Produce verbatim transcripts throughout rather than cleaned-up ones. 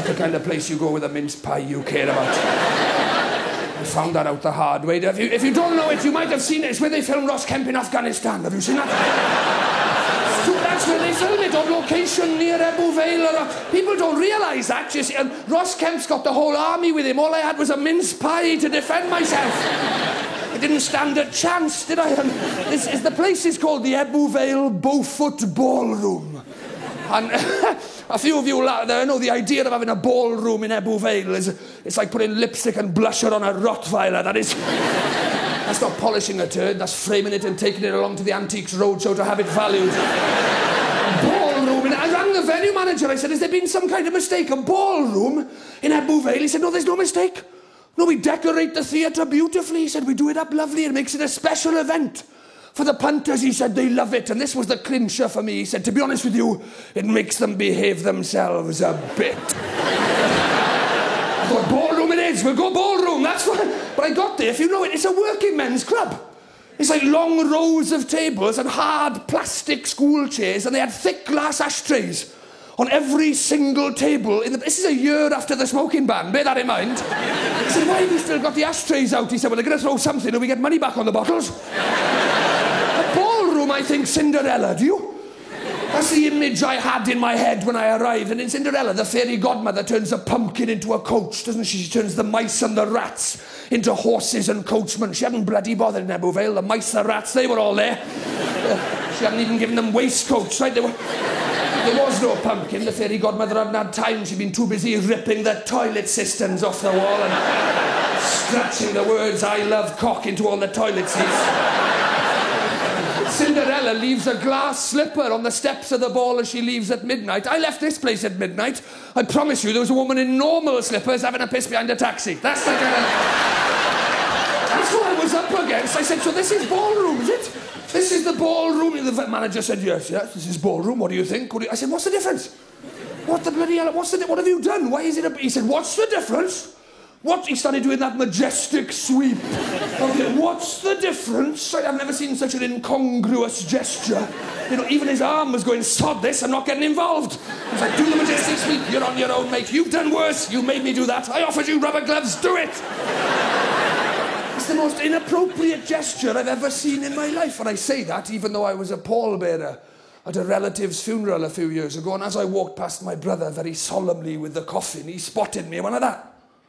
the kind of place you go with a mince pie you care about. I found that out the hard way. If you, if you don't know it, you might have seen it. It's where they filmed Ross Kemp in Afghanistan. Have you seen that? So that's where they film it, on location near Abu Vale. Or, people don't realise that. You see, and Ross Kemp's got the whole army with him. All I had was a mince pie to defend myself. I didn't stand a chance, did I? And this is, the place is called the Abu Vale Beaufort Ballroom. And a few of you out there know the idea of having a ballroom in Abu Vale is it's like putting lipstick and blusher on a Rottweiler. That is, that's not polishing a turd, that's framing it and taking it along to the Antiques Roadshow to have it valued. Ballroom. In, I rang the venue manager. I said, has there been some kind of mistake? A ballroom in Abu Vale? He said, no, there's no mistake. No, we decorate the theatre beautifully. He said, we do it up lovely. It makes it a special event. For the punters, he said, they love it. And this was the clincher for me. He said, to be honest with you, it makes them behave themselves a bit. I thought, ballroom it is. We'll go ballroom. That's fine. But I got there. If you know it, it's a working men's club. It's like long rows of tables and hard plastic school chairs. And they had thick glass ashtrays on every single table. In the, this is a year after the smoking ban. Bear that in mind. He said, why have you still got the ashtrays out? He said, well, they're going to throw something and we get money back on the bottles. I think Cinderella, do you? That's the image I had in my head when I arrived. And in Cinderella, the fairy godmother turns a pumpkin into a coach, doesn't she? She turns the mice and the rats into horses and coachmen. She hadn't bloody bothered in Abu Vale. The mice, the rats, they were all there. Uh, she hadn't even given them waistcoats, right? They were... There was no pumpkin. The fairy godmother hadn't had time. She'd been too busy ripping the toilet cisterns off the wall and scratching the words, I love cock, into all the toilet seats. Cinderella leaves a glass slipper on the steps of the ball as she leaves at midnight. I left this place at midnight. I promise you there was a woman in normal slippers having a piss behind a taxi. That's the kind of... That's what I was up against. I said, so this is ballroom, is it? This is the ballroom. And the manager said, yes, yes, this is ballroom. What do you think? What do you... I said, what's the difference? What the bloody hell? What's the... What have you done? Why is it a... He said, what's the difference? What? He started doing that majestic sweep. Okay, what's the difference? I've never seen such an incongruous gesture. You know, even his arm was going, sod this, I'm not getting involved. He was like, do the majestic sweep, you're on your own, mate. You've done worse, you made me do that. I offered you rubber gloves, do it. It's the most inappropriate gesture I've ever seen in my life. And I say that even though I was a pallbearer at a relative's funeral a few years ago, and as I walked past my brother very solemnly with the coffin, he spotted me, one of that.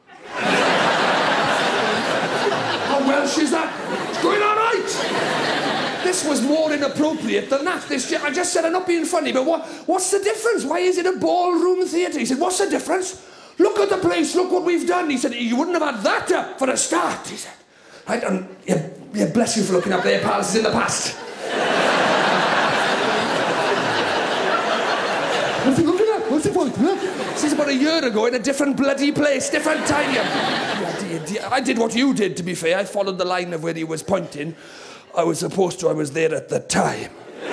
How Welsh is that? It's going all right. This was more inappropriate than that. This, I just said I'm not being funny, but what, what's the difference? Why is it a ballroom theatre? He said, what's the difference? Look at the place, look what we've done. He said, you wouldn't have had that up for a start, he said. Right, and yeah, yeah, bless you for looking up there, pals, it's in the past. What's he looking at? What's the point? Huh? This is about a year ago in a different bloody place, different time. Yeah, I did what you did, to be fair. I followed the line of where he was pointing. I was supposed to, I was there at the time.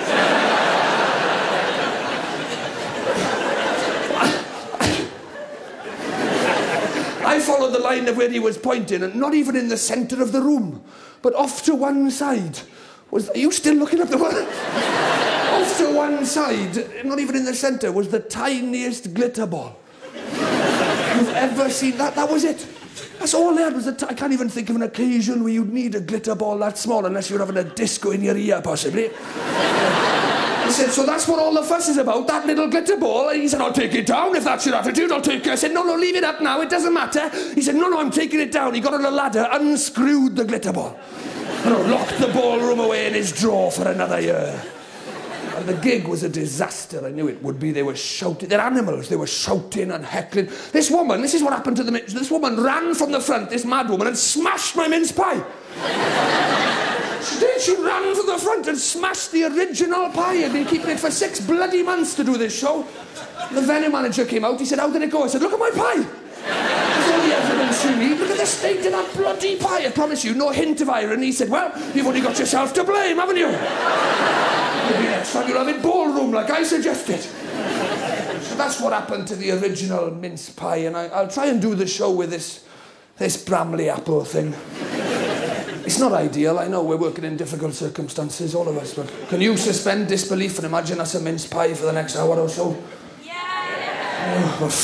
I followed the line of where he was pointing, and not even in the centre of the room, but off to one side. Was, are you still looking up the one? Off to one side, not even in the centre, was the tiniest glitter ball you've ever seen. That, that was it. That's all there was. I can't even think of an occasion where you'd need a glitter ball that small unless you're having a disco in your ear, possibly. He said, so that's what all the fuss is about, that little glitter ball. And he said, I'll take it down if that's your attitude, I'll take it. I said, no, no, leave it up now, it doesn't matter. He said, no, no, I'm taking it down. He got on a ladder, unscrewed the glitter ball, and locked the ballroom away in his drawer for another year. And the gig was a disaster. I knew it would be. They were shouting. They're animals. They were shouting and heckling. This woman, this is what happened to the... This woman ran from the front, this mad woman, and smashed my mince pie. She did. She ran from the front and smashed the original pie. I'd been keeping it for six bloody months to do this show. The venue manager came out. He said, how did it go? I said, look at my pie. There's all the evidence you need. Look at the state of that bloody pie. I promise you, no hint of irony. He said, well, you've only got yourself to blame, haven't you? Maybe next time you'll have it ballroom like I suggested. So that's what happened to the original mince pie, and I, I'll try and do the show with this, this Bramley apple thing. It's not ideal, I know we're working in difficult circumstances, all of us, but can you suspend disbelief and imagine us a mince pie for the next hour or so? Yeah! Oh,